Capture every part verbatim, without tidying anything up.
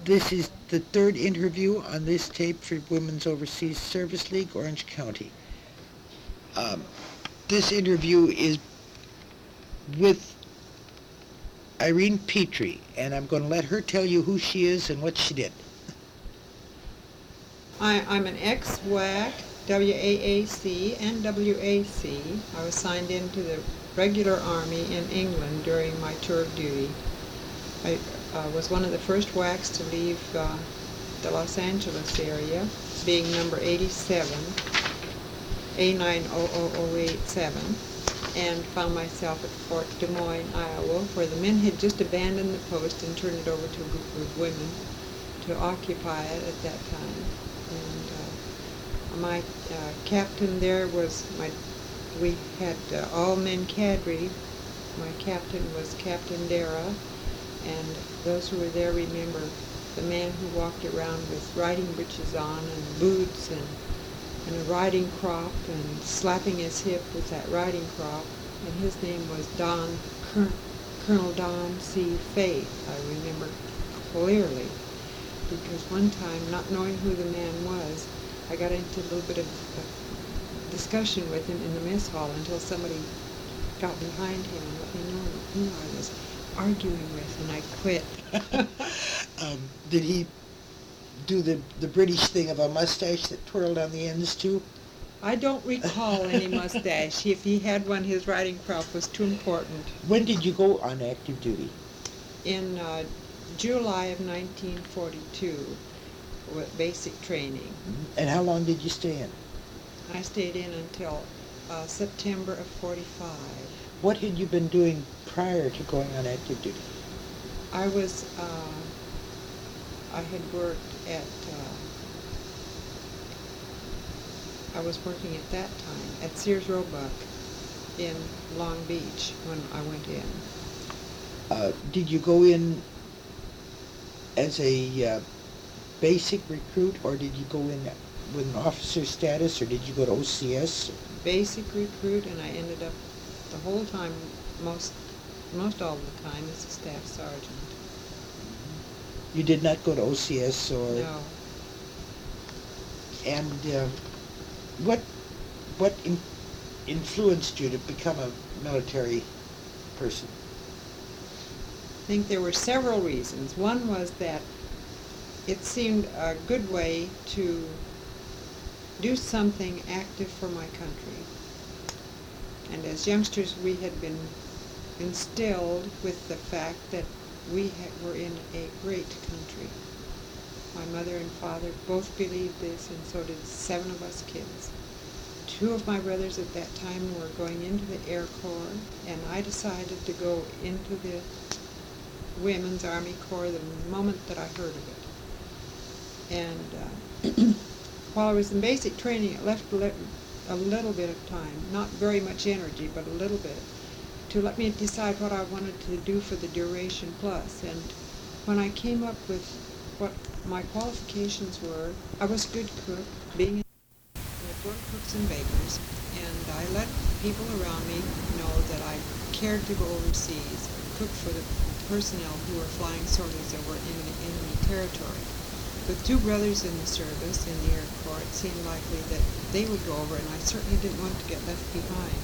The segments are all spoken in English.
This is the third interview on this tape for Women's Overseas Service League, Orange County. Um, this interview is with Irene Petrie, and I'm going to let her tell you who she is and what she did. I, I'm an ex-W A C, W A A C, and W A C. I was signed into the regular Army in England during my tour of duty. I uh, was one of the first W A Cs to leave uh, the Los Angeles area, being number eighty-seven, A nine zero zero zero eight seven, and found myself at Fort Des Moines, Iowa, where the men had just abandoned the post and turned it over to a group of women to occupy it at that time. And uh, my uh, captain there was, my. we had uh, all-men cadre. My captain was Captain Dara, and those who were there remember the man who walked around with riding breeches on and boots and, and a riding crop and slapping his hip with that riding crop, and his name was Don, Col- Colonel Don C. Faith. I remember clearly, because one time, not knowing who the man was, I got into a little bit of a discussion with him in the mess hall until somebody got behind him and let me know who I was arguing with, and I quit. um, did he do the, the British thing of a mustache that twirled on the ends too? I don't recall any mustache. If he had one, his riding crop was too important. When did you go on active duty? In uh, July of nineteen forty-two, with basic training. And how long did you stay in? I stayed in until uh, September of forty-five. What had you been doing prior to going on active duty? I was, uh, I had worked at, uh, I was working at that time at Sears Roebuck in Long Beach when I went in. Uh, did you go in as a uh, basic recruit, or did you go in with an officer status, or did you go to O C S? Basic recruit, and I ended up the whole time, most most all the time, as a staff sergeant. You did not go to O C S, or no. And uh, what what in, influenced you to become a military person? I think there were several reasons. One was that it seemed a good way to do something active for my country. And as youngsters, we had been instilled with the fact that we ha- were in a great country. My mother and father both believed this, and so did seven of us kids. Two of my brothers at that time were going into the Air Corps, and I decided to go into the Women's Army Corps the moment that I heard of it. And uh, while I was in basic training, it left a, li- a little bit of time, not very much energy, but a little bit, to let me decide what I wanted to do for the duration plus. And when I came up with what my qualifications were, I was a good cook, being in with both cooks and bakers, and I let people around me know that I cared to go overseas, cook for the personnel who were flying sorties over enemy, enemy territory. With two brothers in the service in the Air Corps, it seemed likely that they would go over, and I certainly didn't want to get left behind.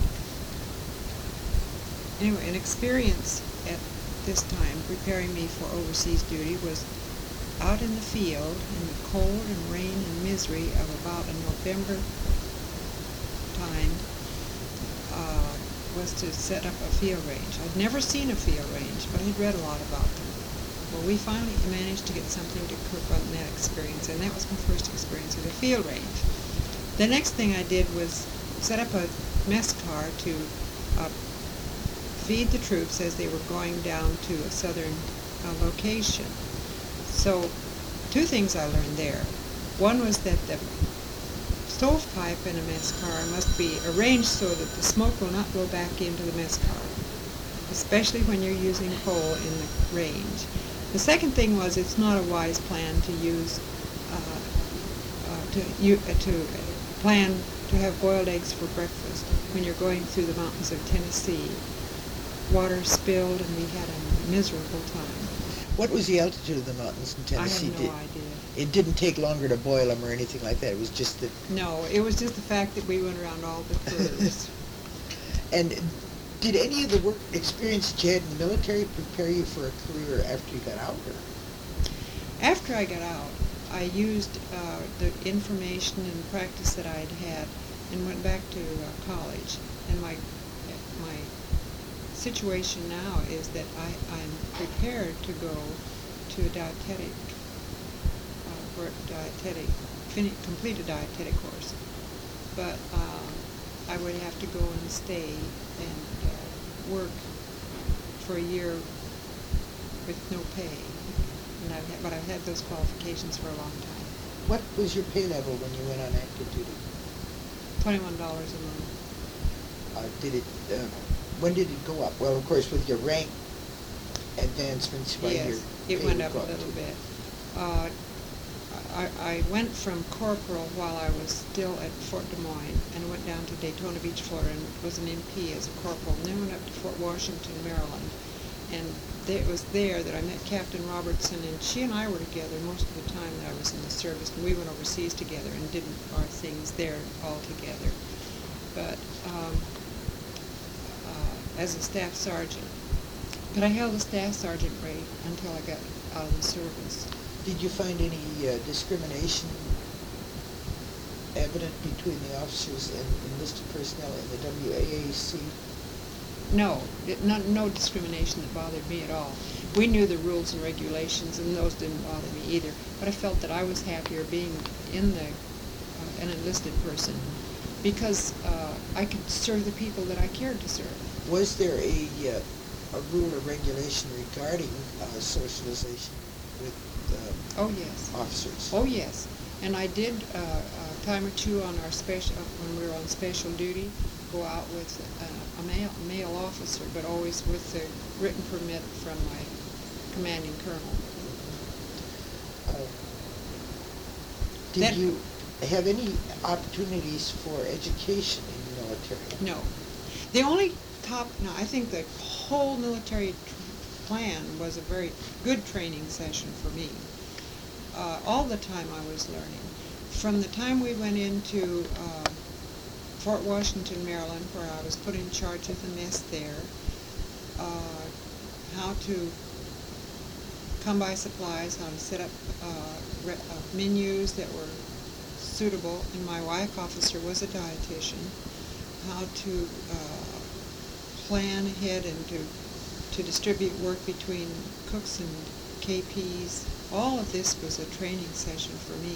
Anyway, an experience at this time preparing me for overseas duty was out in the field in the cold and rain and misery of about a November time, uh, was to set up a field range. I'd never seen a field range, but I'd read a lot about them. Well, we finally managed to get something to cook on that experience, and that was my first experience at a field range. The next thing I did was set up a mess car to uh, feed the troops as they were going down to a southern uh, location. So, two things I learned there. One was that the stovepipe in a mess car must be arranged so that the smoke will not go back into the mess car, especially when you're using coal in the range. The second thing was it's not a wise plan to use, uh, uh, to, you, uh, to plan to have boiled eggs for breakfast when you're going through the mountains of Tennessee. Water spilled and we had a miserable time. What was the altitude of the mountains in I Tennessee? have no Did- idea. It didn't take longer to boil them or anything like that. It was just that. No, it was just the fact that we went around all the curves. And did any of the work experience that you had in the military prepare you for a career after you got out? Or? After I got out, I used uh, the information and practice that I'd had and went back to uh, college. And my my situation now is that I, I'm prepared to go to a dietetic, uh, for a dietetic, fin- complete a dietetic course. But um, I would have to go and stay and uh, work for a year with no pay. And I've had, but I've had those qualifications for a long time. What was your pay level when you went on active duty? Twenty-one dollars a month. Uh, did it? Uh, when did it go up? Well, of course, with your rank advancements, why your Yes, it pay went would up go a little too. bit. Uh, I, I went from corporal while I was still at Fort Des Moines and went down to Daytona Beach, Florida, and was an M P as a corporal. And then went up to Fort Washington, Maryland, and it was there that I met Captain Robertson, and she and I were together most of the time that I was in the service, and we went overseas together and did our things there all together. But um, uh, as a staff sergeant, but I held a staff sergeant rate until I got out of the service. Did you find any uh, discrimination evident between the officers and enlisted personnel in the W A A C? No, it, not, no discrimination that bothered me at all. We knew the rules and regulations, and those didn't bother me either. But I felt that I was happier being in the uh, an enlisted person because uh, I could serve the people that I cared to serve. Was there a uh, a rule or regulation regarding uh, socialization with um, Oh yes. officers? Oh yes. And I did uh, a time or two on our special when we were on special duty. Go out with uh, a male male officer, but always with the written permit from my commanding colonel. Uh, did That- you have any opportunities for education in the military? No. The only top, no, I think the whole military tr- plan was a very good training session for me. Uh, all the time I was learning. From the time we went into uh, Fort Washington, Maryland, where I was put in charge of the mess there, uh, how to come by supplies, how to set up uh, re- uh, menus that were suitable, and my wife officer was a dietitian, how to uh, plan ahead and to, to distribute work between cooks and K Ps. All of this was a training session for me,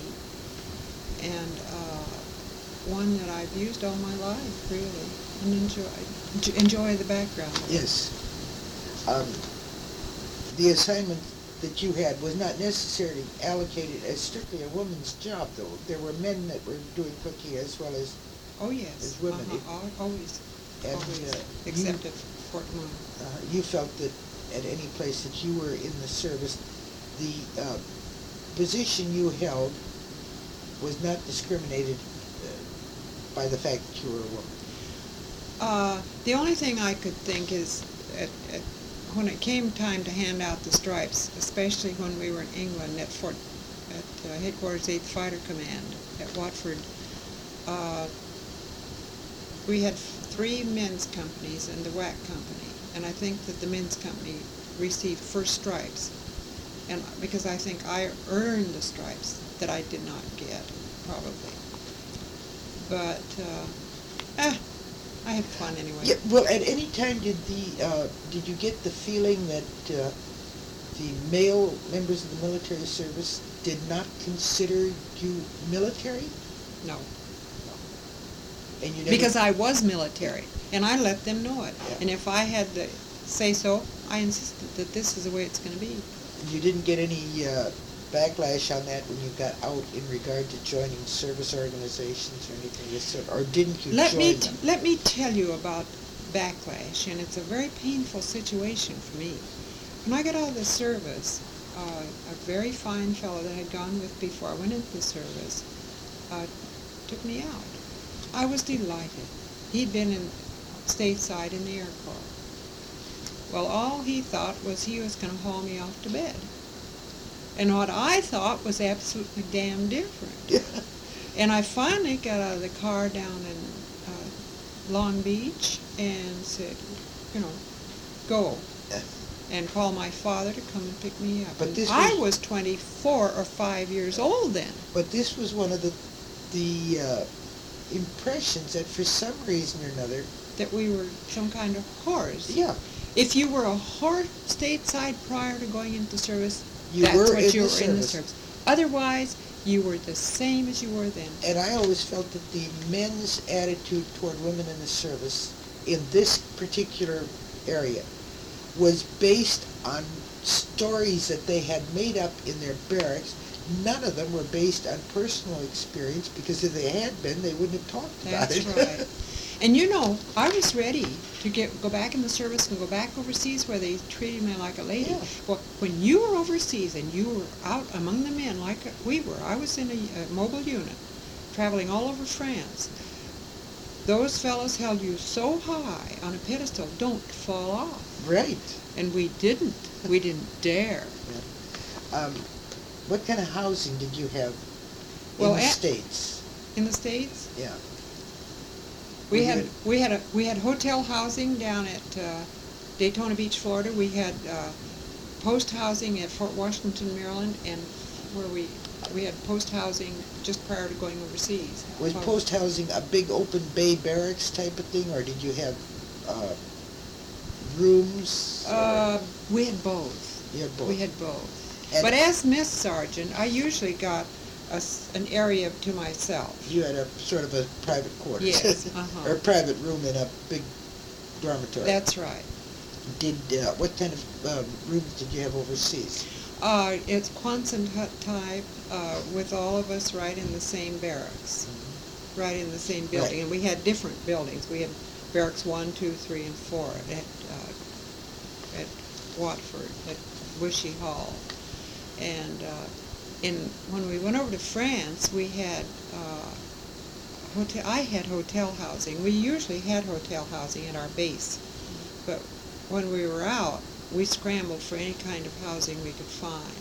and uh, one that I've used all my life, really, and enjoy, enjoy the background. Yes. Um, the assignment that you had was not necessarily allocated as strictly a woman's job, though. There were men that were doing cooking as well as, Oh, yes. as women. Uh-huh. It- Al- Always. and Always. uh, Except you, at Fort Moon. uh, you felt that at any place that you were in the service, the uh, position you held was not discriminated uh, by the fact that you were a woman. Uh, the only thing I could think is at, at, when it came time to hand out the stripes, especially when we were in England at Fort, at uh, Headquarters eighth Fighter Command at Watford, uh, we had three men's companies and the W A C company, and I think that the men's company received first stripes, and because I think I earned the stripes that I did not get, probably. But uh, ah, I had fun anyway. Yeah, well, at any time did the uh, did you get the feeling that uh, the male members of the military service did not consider you military? No. And you never, Because I was military, and I let them know it. Yeah. And if I had to say so, I insisted that this is the way it's going to be. you didn't get any uh, backlash on that when you got out in regard to joining service organizations or anything of this sort, or didn't you Let join me them? t- let me tell you about backlash, and it's a very painful situation for me. When I got out of the service, uh, a very fine fellow that I had gone with before I went into the service uh, took me out. I was delighted. He'd been in stateside in the Air Corps. Well, all he thought was he was going to haul me off to bed. and what I thought was absolutely damn different. Yeah. And I finally got out of the car down in uh, Long Beach and said, you know, go. Yeah. And call my father to come and pick me up. But And this I was- was twenty-four or five years old then. But this was one of the the uh, impressions that for some reason or another, That we were some kind of whores. yeah, If you were a whore stateside prior to going into service, you that's were what in you the were in the service. service. Otherwise, you were the same as you were then. And I always felt that the men's attitude toward women in the service in this particular area was based on stories that they had made up in their barracks. None of them were based on personal experience, because if they had been, they wouldn't have talked about That's it. right. And you know, I was ready to get go back in the service and go back overseas where they treated me like a lady. Yeah. Well, when you were overseas and you were out among the men like we were, I was in a, a mobile unit, traveling all over France. Those fellows held you so high on a pedestal, don't fall off. Right. And we didn't. We didn't dare. Um, what kind of housing did you have Well, in the at- States? In the States, Yeah. we Were had you- we had a we had hotel housing down at uh, Daytona Beach, Florida. We had uh, post housing at Fort Washington, Maryland, and where we we had post housing just prior to going overseas. Was Uh, post housing a big open bay barracks type of thing, or did you have uh, rooms? or- Uh, we had both. you had both. We had both. And But as Miss Sergeant, I usually got a s an area to myself. you had a sort of a private quarters. Yes, uh-huh. Or a private room in a big dormitory. That's right. Did uh, what kind of um, rooms did you have overseas? Uh, it's Quonset hut type, uh, with all of us right in the same barracks, right in the same building. Right. And we had different buildings. We had barracks one, two, three, and four at uh, at Watford, at Bushy Hall. And uh, in when we went over to France, we had uh, hotel. I had hotel housing. We usually had hotel housing at our base, but when we were out, we scrambled for any kind of housing we could find.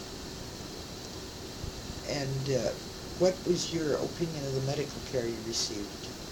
And uh, what was your opinion of the medical care you received?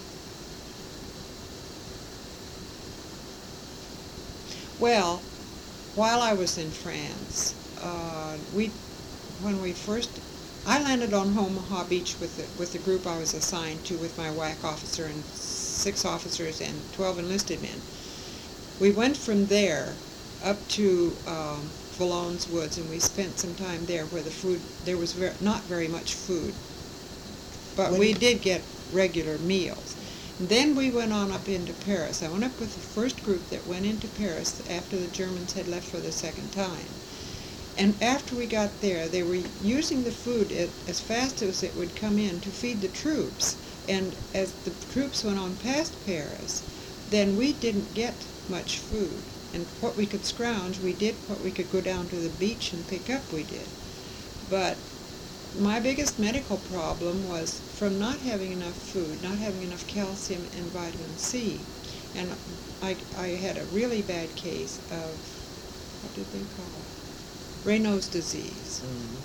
Well, while I was in France, uh, we, when we first, I landed on Omaha Beach with the, with the group I was assigned to with my W A C officer and six officers and twelve enlisted men. We went from there up to um, Valognes Woods, and we spent some time there where the food, there was ver- not very much food, but When- we did get regular meals. Then we went on up into Paris. I went up with the first group that went into Paris after the Germans had left for the second time. And after we got there, they were using the food at, as fast as it would come in to feed the troops. And as the troops went on past Paris, then we didn't get much food. And what we could scrounge, we did. What we could go down to the beach and pick up, we did. But my biggest medical problem was from not having enough food, not having enough calcium and vitamin C. And I, I had a really bad case of, what did they call it? Raynaud's disease. Mm.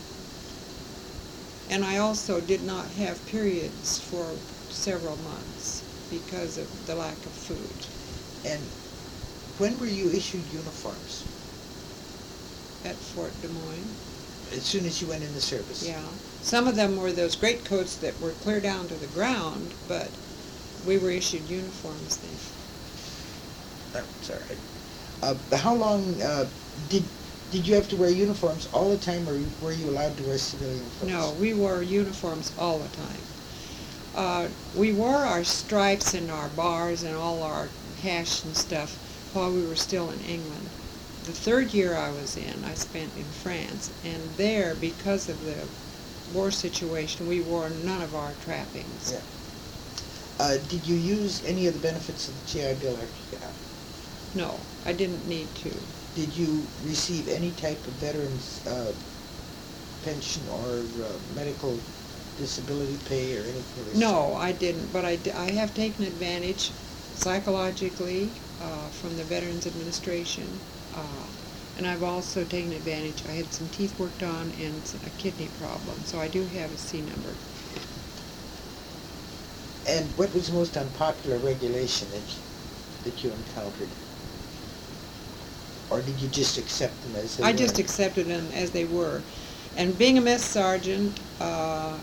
And I also did not have periods for several months because of the lack of food. And when were you issued uniforms? At Fort Des Moines. As soon as you went in the service? Yeah. Some of them were those great coats that were clear down to the ground, but we were issued uniforms then. That's all right. Uh, how long uh, did did you have to wear uniforms all the time, or were you allowed to wear civilian clothes? No, we wore uniforms all the time. Uh, we wore our stripes and our bars and all our hash and stuff while we were still in England. The third year I was in, I spent in France, and there, because of the war situation, we wore none of our trappings. Yeah. Uh, did you use any of the benefits of the G I Bill after you got out? No, I didn't need to. Did you receive any type of veterans uh, pension or uh, medical disability pay or anything of this No, sort? I didn't, but I, d- I have taken advantage psychologically uh, from the Veterans Administration. Uh, And I've also taken advantage. I had some teeth worked on and s- a kidney problem, so I do have a C number. And what was the most unpopular regulation that you, that you encountered? Or did you just accept them as they I were? just accepted them as they were. And being a mess sergeant uh,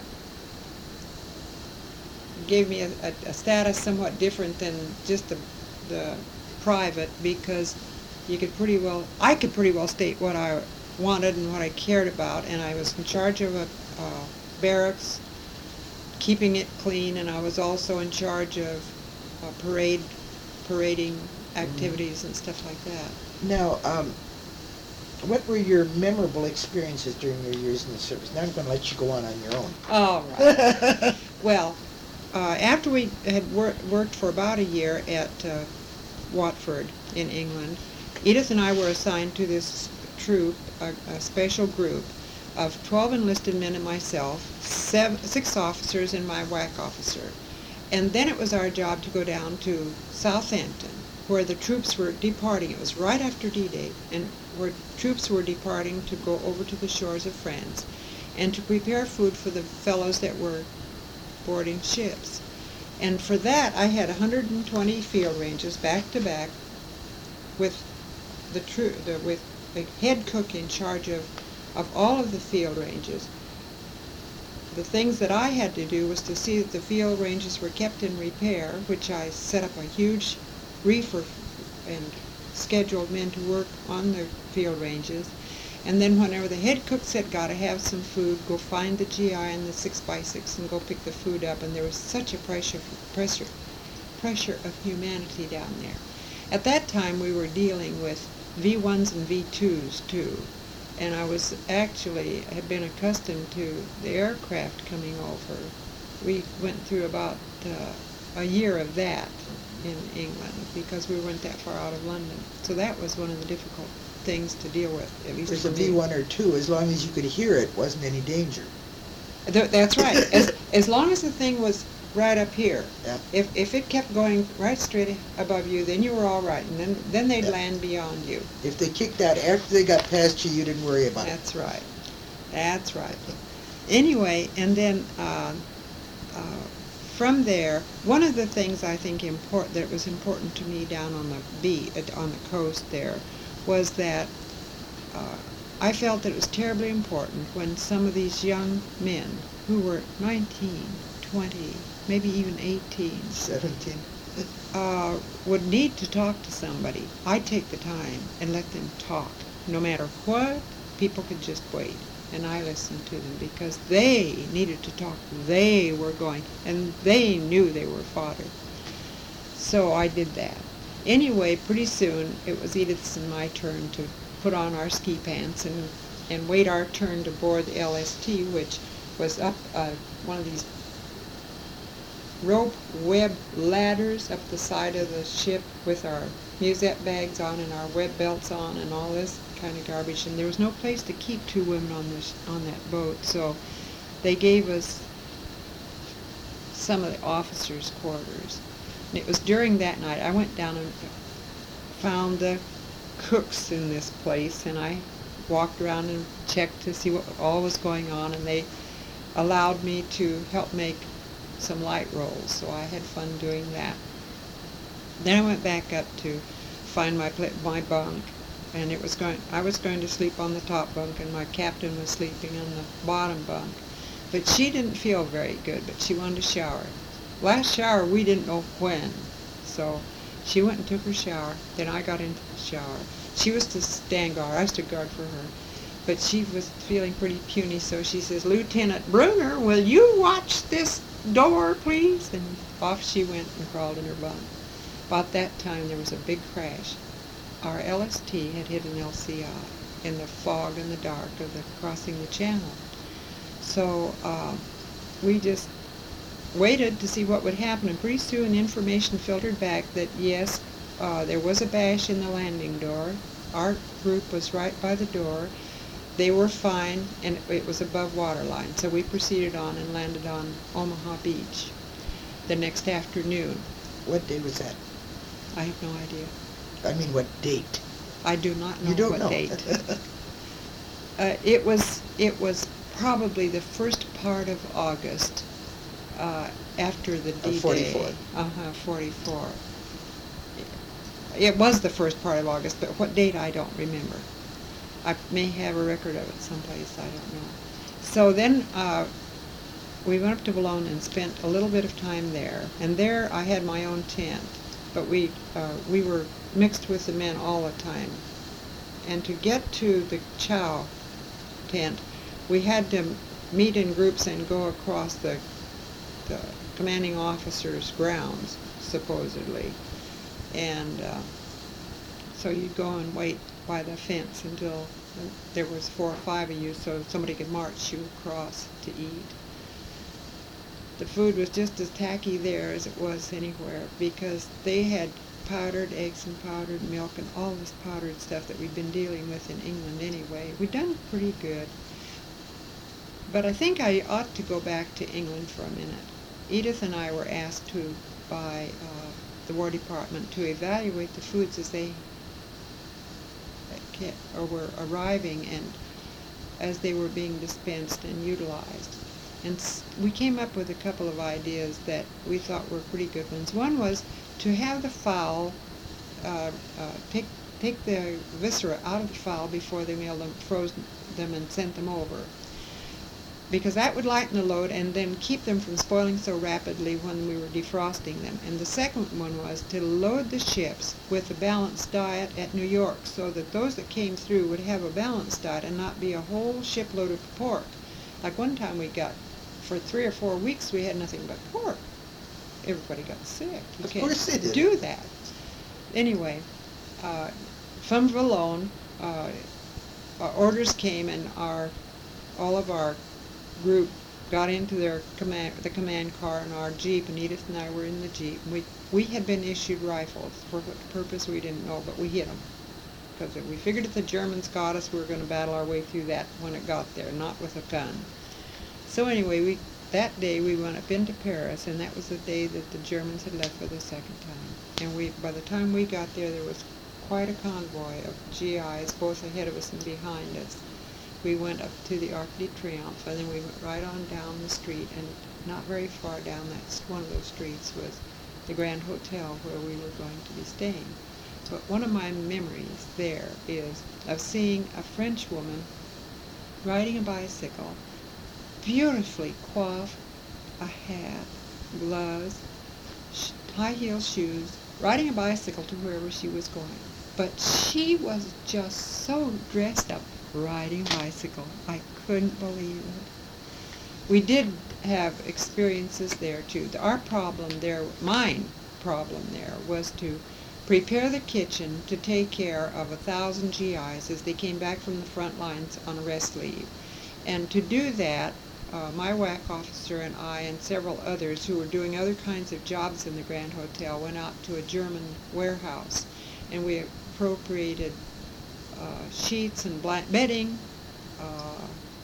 gave me a, a, a status somewhat different than just the, the private, because you could pretty well, I could pretty well state what I wanted and what I cared about, and I was in charge of a uh, barracks, keeping it clean, and I was also in charge of uh, parade, parading activities and stuff like that. Now, um, what were your memorable experiences during your years in the service? Now I'm going to let you go on on your own. All right. Well, uh, after we had wor- worked for about a year at uh, Watford in England, Edith and I were assigned to this troop, a, a special group of twelve enlisted men and myself, seven, six officers and my W A C officer. And then it was our job to go down to Southampton, where the troops were departing. It was right after D-Day, and where troops were departing to go over to the shores of France, and to prepare food for the fellows that were boarding ships. And for that, I had one hundred twenty field ranges back to back, with the, tro- the with the head cook in charge of, of all of the field ranges. The things that I had to do was to see that the field ranges were kept in repair, which I set up a huge reefer and scheduled men to work on the field ranges. And then whenever the head cook said, gotta have some food, go find the G I and the six by six and go pick the food up. And there was such a pressure, pressure, pressure of humanity down there. At that time, we were dealing with V ones and V twos too. And I was actually, had been accustomed to the aircraft coming over. We went through about uh, a year of that in England, because we weren't that far out of London. So that was one of the difficult things to deal with, at least There's for a me. V one or two, as long as you could hear it, wasn't any danger. Th- That's right. As, as long as the thing was right up here. Yeah. If if it kept going right straight above you, then you were all right, and then, then they'd Yeah. land beyond you. If they kicked out after they got past you, you didn't worry about That's right. That's right. Anyway, and then uh, uh, from there, one of the things I think important that was important to me down on the beach, on the coast there, was that uh, I felt that it was terribly important when some of these young men who were nineteen, twenty, maybe even eighteen, it. seventeen. uh, would need to talk to somebody. I'd take the time and let them talk. No matter what, people could just wait. And I listened to them because they needed to talk. They were going, and they knew they were fodder. So I did that. Anyway, pretty soon it was Edith's and my turn to put on our ski pants and, and wait our turn to board the L S T, which was up uh, one of these rope web ladders up the side of the ship with our musette bags on and our web belts on and all this kind of garbage. And there was no place to keep two women on this on that boat, so they gave us some of the officers' quarters. And it was during that night I went down and found the cooks in this place, and I walked around and checked to see what all was going on, and they allowed me to help make some light rolls, so I had fun doing that. Then I went back up to find my pla- my bunk, and it was going. I was going to sleep on the top bunk, and my captain was sleeping on the bottom bunk. But she didn't feel very good, but she wanted to shower. Last shower we didn't know when, so she went and took her shower. Then I got into the shower. She was to stand guard. I stood guard for her. But she was feeling pretty puny, so she says, "Lieutenant Bruner, will you watch this door, please?" And off she went and crawled in her bunk. About that time, there was a big crash. Our L S T had hit an L C I in the fog and the dark of the crossing the channel. So uh, we just waited to see what would happen, and pretty soon information filtered back that yes, uh, there was a bash in the landing door. Our group was right by the door. They were fine, and it, it was above waterline. So we proceeded on and landed on Omaha Beach the next afternoon. What day was that? I have no idea. I mean, what date? I do not know You don't what know. date. uh, it was it was probably the first part of August, uh, after the D-Day. Of forty-four. Uh-huh, forty-four. It was the first part of August, but what date I don't remember. I may have a record of it someplace, I don't know. So then uh, we went up to Boulogne and spent a little bit of time there. And there I had my own tent, but we uh, we were mixed with the men all the time. And to get to the chow tent, we had to meet in groups and go across the, the commanding officer's grounds, supposedly. And uh, so you'd go and wait by the fence until there was four or five of you so somebody could march you across to eat. The food was just as tacky there as it was anywhere because they had powdered eggs and powdered milk and all this powdered stuff that we'd been dealing with in England anyway. We'd done pretty good. But I think I ought to go back to England for a minute. Edith and I were asked to, by uh, the War Department, to evaluate the foods as they ca- or were arriving and as they were being dispensed and utilized. And s- we came up with a couple of ideas that we thought were pretty good ones. One was to have the fowl, uh, uh, take take the viscera out of the fowl before they mailed them, froze them and sent them over, because that would lighten the load and then keep them from spoiling so rapidly when we were defrosting them. And the second one was to load the ships with a balanced diet at New York so that those that came through would have a balanced diet and not be a whole shipload of pork. Like one time we got, for three or four weeks we had nothing but pork. Everybody got sick. You Of can't course they did. do that. Anyway, uh, from Valone, uh, uh, orders came and our all of our group got into their command, the command car in our Jeep, and Edith and I were in the Jeep. We we had been issued rifles. For what purpose we didn't know, but we hit them. Because we figured if the Germans got us, we were going to battle our way through that when it got there, not with a gun. So anyway, we that day we went up into Paris, and that was the day that the Germans had left for the second time. And we, by the time we got there, there was quite a convoy of G Is, both ahead of us and behind us. We went up to the Arc de Triomphe, and then we went right on down the street, and not very far down that one of those streets was the Grand Hotel where we were going to be staying. But one of my memories there is of seeing a French woman riding a bicycle, beautifully coiffed, a hat, gloves, sh- high-heel shoes, riding a bicycle to wherever she was going. But she was just so dressed up, riding a bicycle. I couldn't believe it. We did have experiences there too. Our problem there, mine problem there, was to prepare the kitchen to take care of a thousand G Is as they came back from the front lines on rest leave. And to do that, uh, my W A C officer and I and several others who were doing other kinds of jobs in the Grand Hotel went out to a German warehouse, and we appropriated uh, sheets and blank bedding, uh,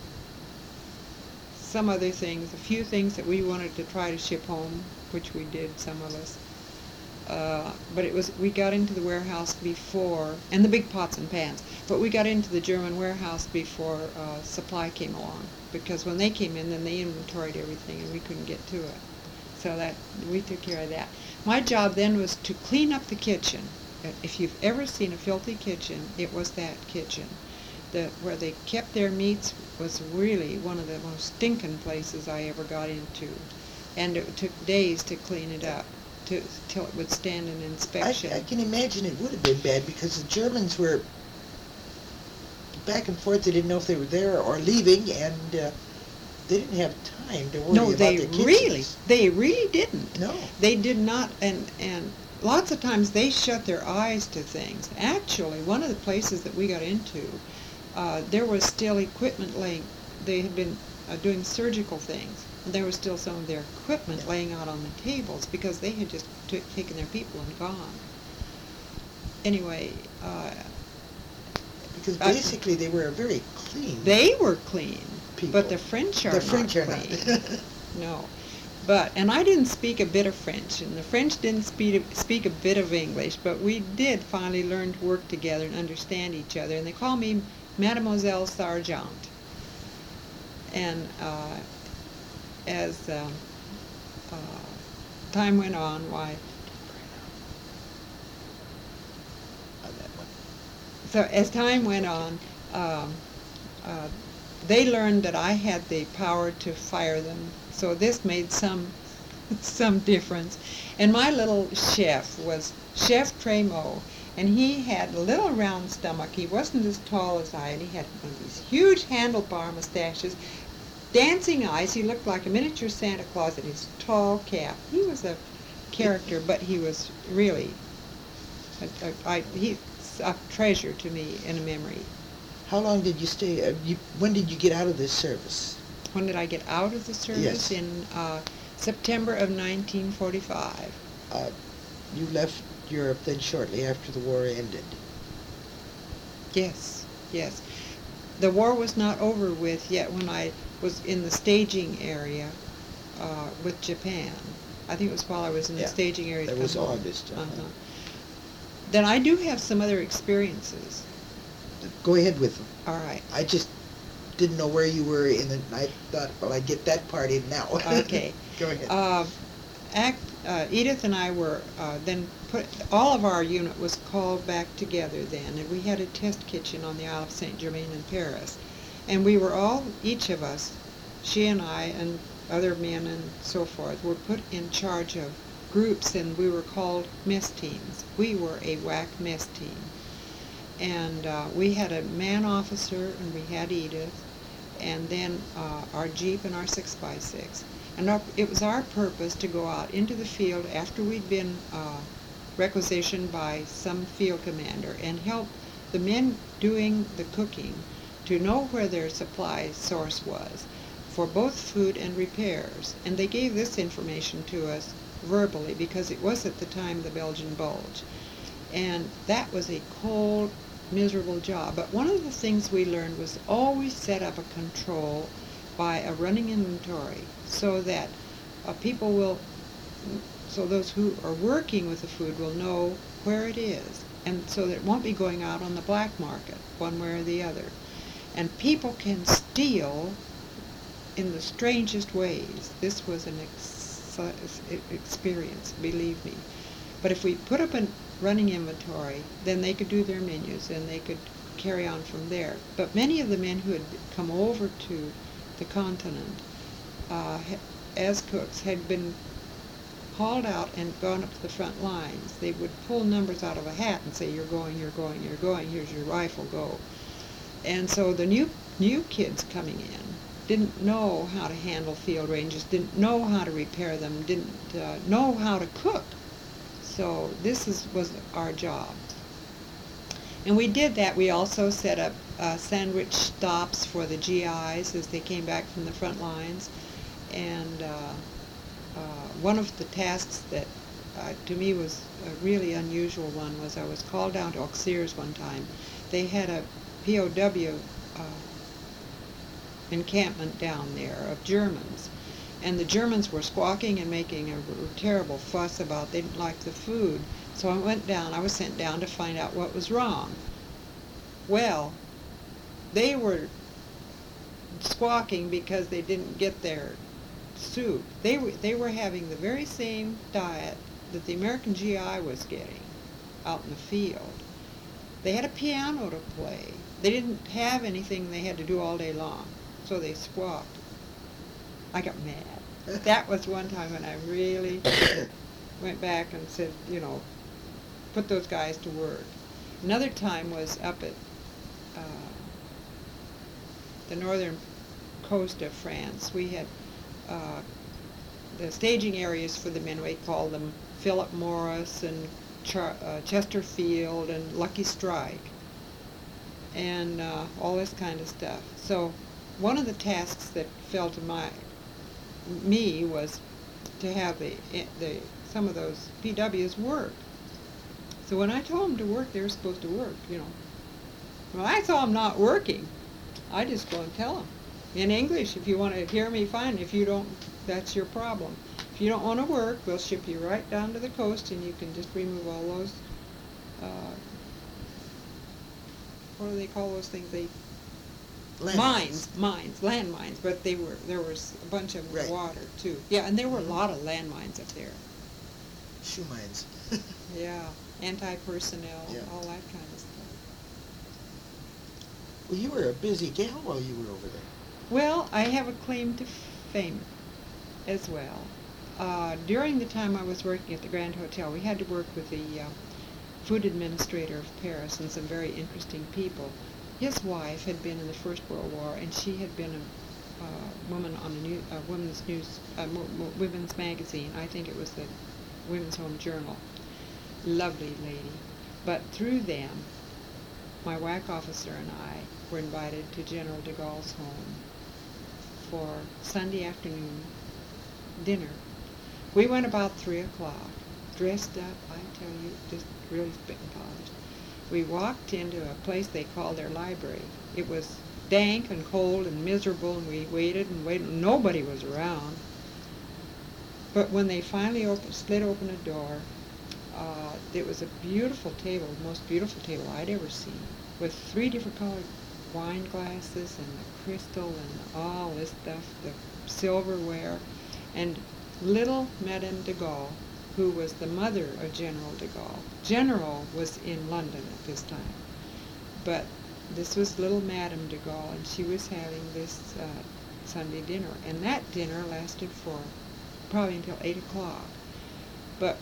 some other things, a few things that we wanted to try to ship home, which we did, some of us. Uh, but it was, we got into the warehouse before, and the big pots and pans, but we got into the German warehouse before uh, supply came along, because when they came in, then they inventoried everything and we couldn't get to it. So that, we took care of that. My job then was to clean up the kitchen. If you've ever seen a filthy kitchen, it was that kitchen. The, where they kept their meats was really one of the most stinking places I ever got into. And it took days to clean it up, to, till it would stand an inspection. I, I can imagine it would have been bad because the Germans were back and forth. They didn't know if they were there or leaving, and uh, they didn't have time to worry no, about they their kitchens. really, they really didn't. No. They did not, and, and lots of times they shut their eyes to things. Actually, one of the places that we got into, uh, there was still equipment laying. They had been uh, doing surgical things. And there was still some of their equipment Yeah. laying out on the tables because they had just t- taken their people and gone. Anyway, uh, Because I- basically they were a very clean they were clean, people. but the French are the not French are clean. not. No. But, and I didn't speak a bit of French, and the French didn't speak, speak a bit of English, but we did finally learn to work together and understand each other, and they call me Mademoiselle Sargent. And uh, as um, uh, time went on, why, so as time went on, um, uh, they learned that I had the power to fire them. So this made some some difference. And my little chef was Chef Trémaux, and he had a little round stomach. He wasn't as tall as I, and he had one of these huge handlebar mustaches, dancing eyes. He looked like a miniature Santa Claus in his tall cap. He was a character, but he was really a, a, I, he's a treasure to me in a memory. How long did you stay? Uh, you, when did you get out of this service? When did I get out of the service? Yes. In uh, September of nineteen forty-five. Uh, you left Europe then shortly after the war ended. Yes, yes. The war was not over with yet when I was in the staging area uh, with Japan. I think it was while I was in Yeah, the staging area. that was Uh-huh. August. Uh-huh. Uh-huh. Then I do have some other experiences. Go ahead with them. All right. I just didn't know where you were in the, I thought, well, I'd get that part in now. Okay. Go ahead. Uh, act, uh, Edith and I were uh, then put, all of our unit was called back together then, and we had a test kitchen on the Isle of Saint Germain in Paris. And we were all, each of us, she and I and other men and so forth, were put in charge of groups, and we were called mess teams. We were a W A C mess team. And uh, we had a man officer, and we had Edith, and then uh, our Jeep and our six by six. And our, it was our purpose to go out into the field after we'd been uh, requisitioned by some field commander and help the men doing the cooking to know where their supply source was for both food and repairs. And they gave this information to us verbally because it was at the time the Belgian Bulge. And that was a cold, miserable job. But one of the things we learned was always set up a control by a running inventory so that uh, people will, so those who are working with the food will know where it is, and so that it won't be going out on the black market one way or the other. And people can steal in the strangest ways. This was an ex- experience, believe me. But if we put up a running inventory, then they could do their menus and they could carry on from there. But many of the men who had come over to the continent uh, as cooks had been hauled out and gone up to the front lines. They would pull numbers out of a hat and say, you're going, you're going, you're going, here's your rifle, go. And so the new new kids coming in didn't know how to handle field ranges, didn't know how to repair them, didn't uh, know how to cook. So this is, was our job. And we did that. We also set up uh, sandwich stops for the G Is as they came back from the front lines. And uh, uh, one of the tasks that uh, to me was a really unusual one was I was called down to Auxerre one time. They had a P O W uh, encampment down there of Germans. And the Germans were squawking and making a terrible fuss about they didn't like the food. So I went down, I was sent down to find out what was wrong. Well, they were squawking because they didn't get their soup. They were, they were having the very same diet that the American G I was getting out in the field. They had a piano to play. They didn't have anything they had to do all day long, so they squawked. I got mad. That was one time when I really went back and said, you know, put those guys to work. Another time was up at uh, the northern coast of France. We had uh, the staging areas for the men. We called them Philip Morris and Char- uh, Chesterfield and Lucky Strike and uh, all this kind of stuff. So one of the tasks that fell to my me was to have the, the some of those P Ws work. So when I told them to work, they were supposed to work, you know. When I saw them not working, I just go and tell them. In English, if you want to hear me, fine. If you don't, that's your problem. if you don't want to work, we'll ship you right down to the coast, and you can just remove all those, uh, what do they call those things? They Landmines. mines, mines, landmines. But they were there was a bunch of them Right. in water too. Yeah, and there were a lot of landmines up there. Shoe mines. Yeah, anti-personnel, Yeah. all that kind of stuff. Well, you were a busy gal while you were over there. Well, I have a claim to fame as well. Uh, during the time I was working at the Grand Hotel, we had to work with the uh, food administrator of Paris and some very interesting people. His wife had been in the First World War, and she had been a uh, woman on a, new, a women's news, uh, mo- mo- women's magazine. I think it was the Women's Home Journal. Lovely lady. But through them, my W A C officer and I were invited to General de Gaulle's home for Sunday afternoon dinner. We went about three o'clock, dressed up, I tell you, just really spit and polished. We walked into a place they called their library. It was dank and cold and miserable, and we waited and waited. Nobody was around. But when they finally opened, slid open a door, uh, it was a beautiful table, the most beautiful table I'd ever seen, with three different colored wine glasses and the crystal and all this stuff, the silverware, and little Madame de Gaulle, who was the mother of General de Gaulle. General was in London at this time, but this was little Madame de Gaulle, and she was having this uh, Sunday dinner, and that dinner lasted for probably until eight o'clock. But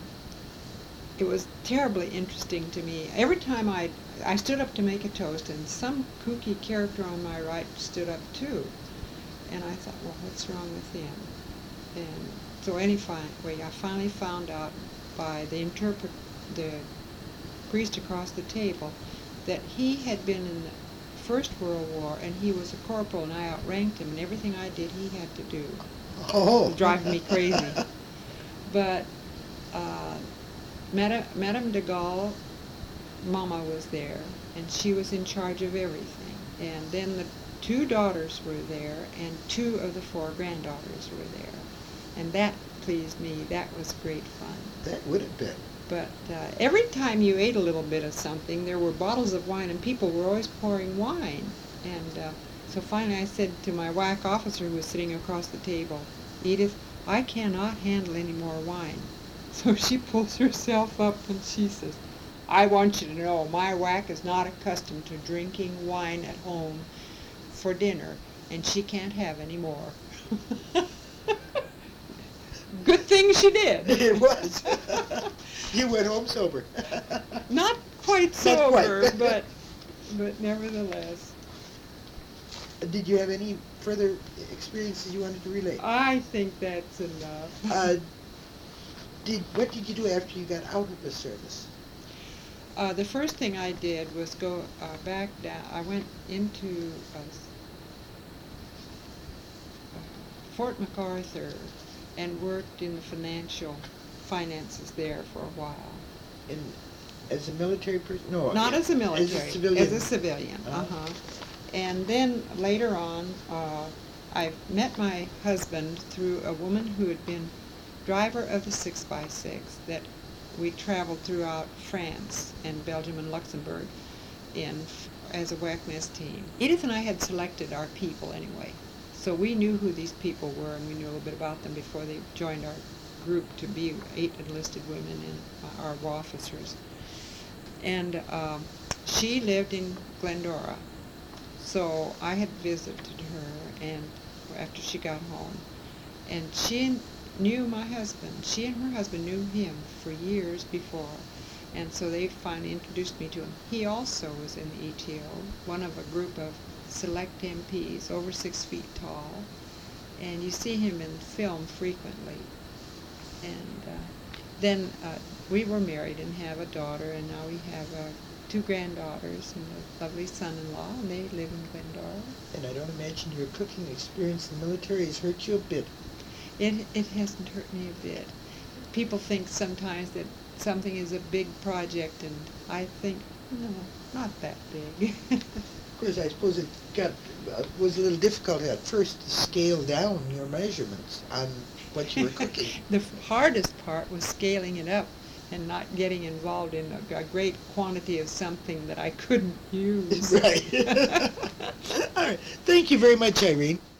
it was terribly interesting to me. Every time I I stood up to make a toast, and some kooky character on my right stood up too, and I thought, well, what's wrong with him? And so anyway, I finally found out by the interpret the priest across the table that he had been in the First World War, and he was a corporal, and I outranked him, and everything I did he had to do. Oh. It was driving me crazy. But uh, Madame, Madame de Gaulle, Mama was there, and she was in charge of everything. And then the two daughters were there, and two of the four granddaughters were there. And that pleased me. That was great fun. That would have been. But uh, every time you ate a little bit of something, there were bottles of wine, and people were always pouring wine. And uh, so finally I said to my W A C officer who was sitting across the table, Edith, I cannot handle any more wine. So she pulls herself up and she says, I want you to know my W A C is not accustomed to drinking wine at home for dinner, and she can't have any more. Good thing she did. It was. You went home sober. Not quite Not sober, quite. but but nevertheless. Did you have any further experiences you wanted to relate? I think that's enough. Uh, did what did you do after you got out of the service? Uh, the first thing I did was go uh, back down. I went into uh, uh, Fort MacArthur and worked in the financial finances there for a while. In as a military person? No. Not yeah, as a military. As a civilian. As a civilian. Uh-huh. Uh-huh. And then later on, uh, I met my husband through a woman who had been driver of the six by six that we traveled throughout France and Belgium and Luxembourg in f- as a W A C N E S team. Edith and I had selected our people anyway, so we knew who these people were, and we knew a little bit about them before they joined our group to be eight enlisted women and uh, our officers. And um, she lived in Glendora, so I had visited her, and after she got home, and she knew my husband. She and her husband knew him for years before, and so they finally introduced me to him. He also was in the E T O, one of a group of select M Ps, over six feet tall, and you see him in film frequently. And uh, then uh, we were married and have a daughter, and now we have uh, two granddaughters and a lovely son-in-law, and they live in Glendora. And I don't imagine your cooking experience in the military has hurt you a bit. It, it hasn't hurt me a bit. People think sometimes that something is a big project, and I think, no, not that big. Of course, I suppose it got uh, was a little difficult at first to scale down your measurements on what you were cooking. The f- hardest part was scaling it up and not getting involved in a, a great quantity of something that I couldn't use. Right. All right. Thank you very much, Irene.